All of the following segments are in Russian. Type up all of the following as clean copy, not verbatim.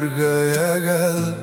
горькая ягода.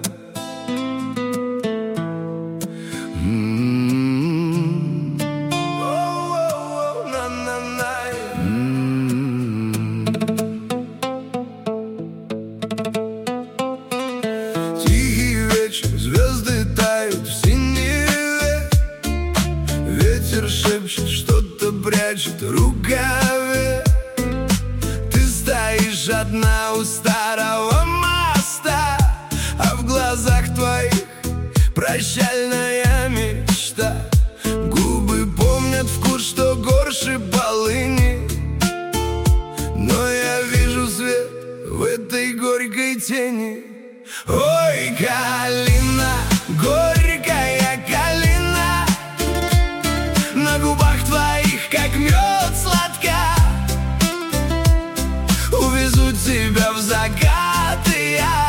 Тихий вечер, звезды тают в синеве. Ветер шепчет, что-то прячет в рукаве. Ты стоишь одна у старого моста, а в глазах твоих прощальная мечта. Губы помнят вкус, что горше полыни, но я вижу свет в этой горькой тени. Ой, калина, горькая калина, на губах твоих, как мед, сладка. Увезу тебя в закат, и я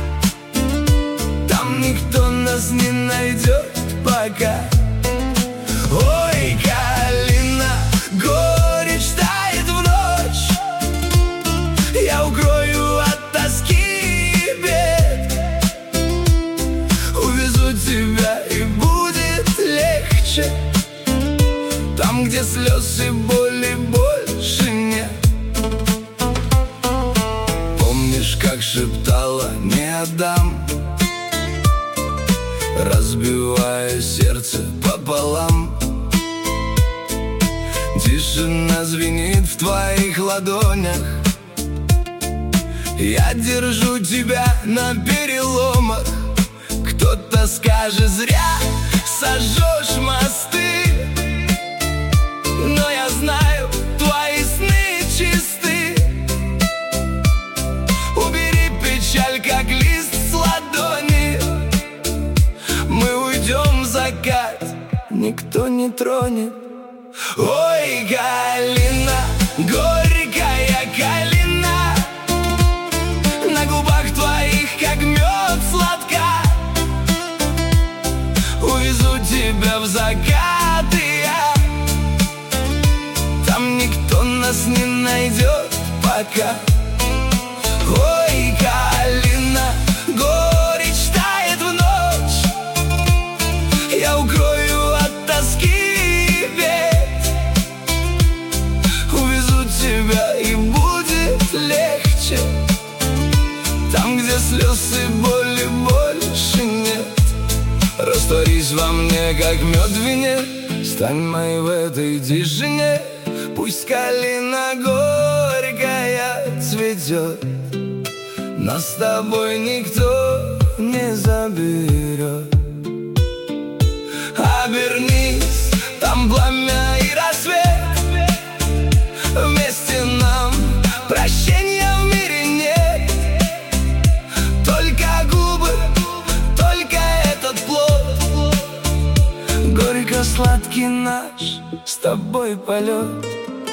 там никто нас не найдет пока. Ой, калина, горечь тает в ночь, я укрою от тоски и бед. Увезу тебя, и будет легче там, где слез и боли больше нет. Помнишь, как шептала «не отдам», разбивая сердце пополам? Тишина звенит в твоих ладонях, я держу тебя на переломах. Кто-то скажет: зря сожжешь мосты, но я знаю, твои сны чисты. Убери печаль, как лист с ладони, мы уйдем в закат, никто не тронет. Ой, калина, горькая калина, на губах твоих, как мед, сладка. Увезу тебя в закат, и я там никто нас не найдет пока. Ой, калина, горечь тает в ночь, я укрою от тоски и бед. Увезу тебя, и будет легче там, где слез и боли больше нет. Растворись во мне, как мед в вине, стань моей в этой тишине. Пусть калина горькая цветет, нас с тобой никто не заберет. Обернись, там пламя и рассвет, вместе нам прощения в мире нет. Только губы, только этот плод, горько-сладкий наш с тобой полет.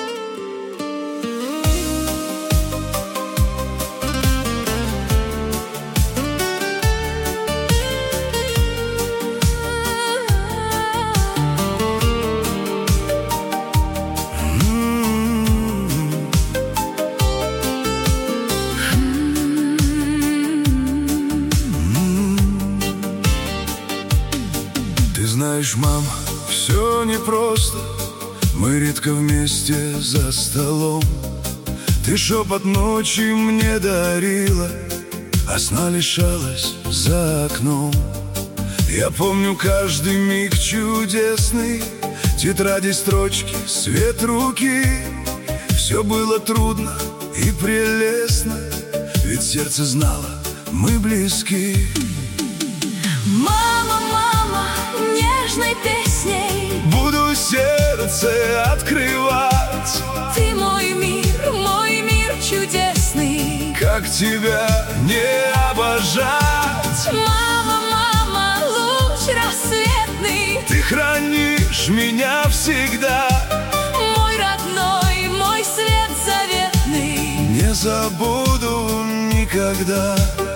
Знаешь, мама, все непросто, мы редко вместе за столом. Ты шепот ночи мне дарила, а сна лишалась за окном. Я помню каждый миг чудесный, тетради, строчки, свет руки. Все было трудно и прелестно, ведь сердце знало, мы близки. Мама, мама, нежной песней буду сердце открывать. Ты мой мир чудесный. Как тебя не обожать? Мама, мама, луч рассветный. Ты хранишь меня всегда, мой родной, мой свет заветный. Не забуду никогда.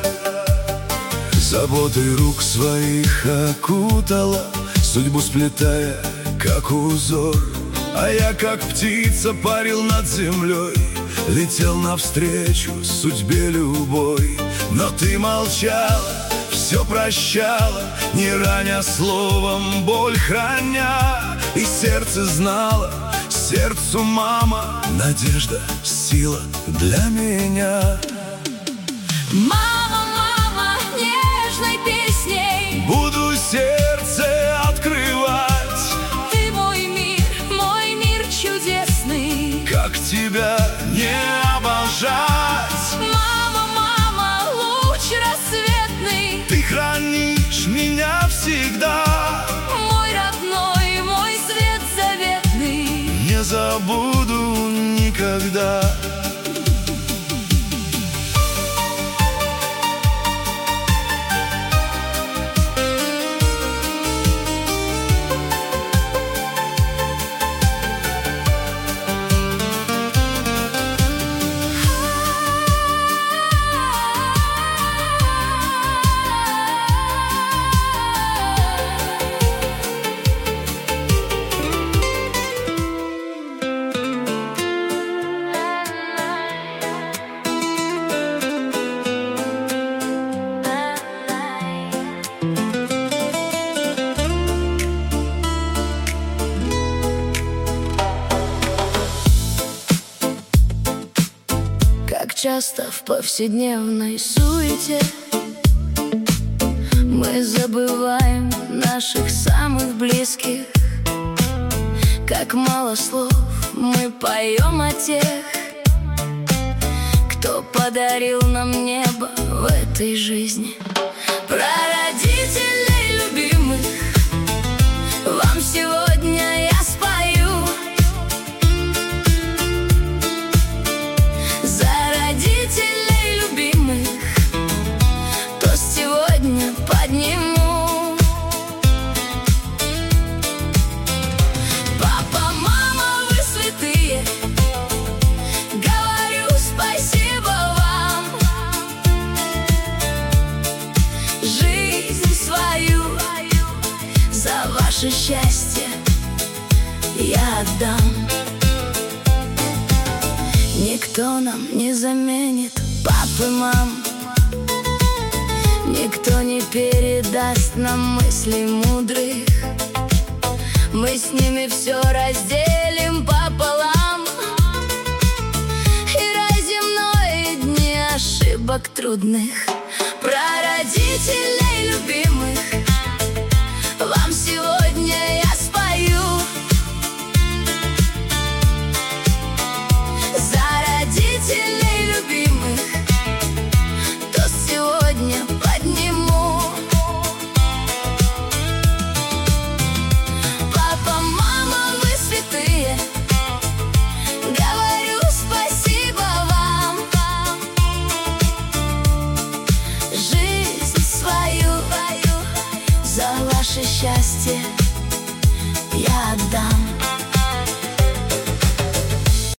Заботой рук своих окутала, судьбу сплетая, как узор. А я, как птица, парил над землей, летел навстречу судьбе любой. Но ты молчала, все прощала, не раня словом, боль храня. И сердце знало, сердцу мама, надежда, сила для меня. Мама, мама, нежной песней Буду сердце открывать. ты мой мир чудесный. Как тебя не обожать? Мама, мама, луч рассветный, Ты хранишь меня всегда. мой родной, мой свет заветный. Не забуду никогда. Как часто в повседневной суете мы забываем наших самых близких. Как мало слов мы поем о тех, кто подарил нам небо в этой жизни. Про родителей любимых вам сегодня я спою. За родителей любимых тост сегодня подниму. Папа, мама, вы святые, говорю спасибо вам. Жизнь свою за ваше счастье я отдам. Никто нам не заменит пап и мам, никто не передаст нам мыслей мудрых. Мы с ними все разделим пополам, и рай земной, и дни ошибок трудных. Про родителей любимых вам сегодня я спою. За родителей